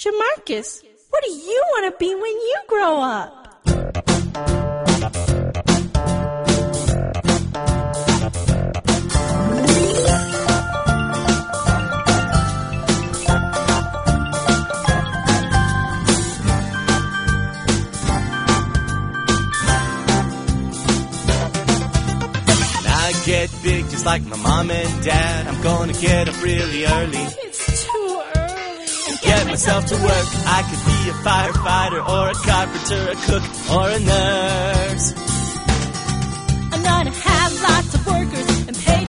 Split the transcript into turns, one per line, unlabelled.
Jamarcus, what do you want to be when you grow up?
Get big just like my mom and dad. I'm gonna get up really early.
It's too early.
Get myself to work. I could be a firefighter or a carpenter, a cook or a nurse.
I'm gonna have lots of workers